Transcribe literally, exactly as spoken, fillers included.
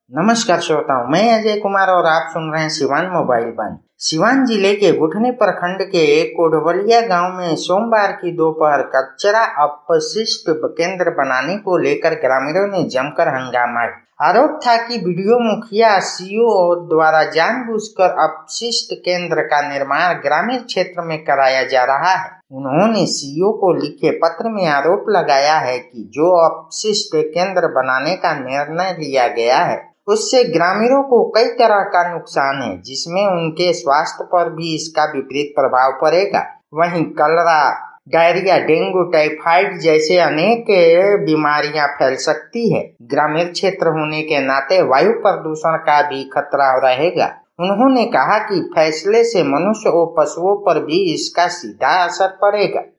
नमस्कार श्रोताओं, मैं अजय कुमार और आप सुन रहे हैं सिवान मोबाइल वन। सिवान जिले के गुठनी प्रखंड के कोडवलिया गांव में सोमवार की दोपहर कचरा अपशिष्ट केंद्र बनाने को लेकर ग्रामीणों ने जमकर हंगामा किया। आरोप था कि वीडियो मुखिया सीओ द्वारा जानबूझकर अपशिष्ट केंद्र का निर्माण ग्रामीण क्षेत्र में कराया जा रहा है। उन्होंने सीओ को लिखे पत्र में आरोप लगाया है कि जो अपशिष्ट केंद्र बनाने का निर्णय लिया गया है उससे ग्रामीणों को कई तरह का नुकसान है, जिसमें उनके स्वास्थ्य पर भी इसका विपरीत प्रभाव पड़ेगा। वहीं कलरा, डायरिया, डेंगू, टाइफाइड जैसे अनेक बीमारियां फैल सकती है। ग्रामीण क्षेत्र होने के नाते वायु प्रदूषण का भी खतरा रहेगा। उन्होंने कहा कि फैसले से मनुष्य और पशुओं पर भी इसका सीधा असर पड़ेगा।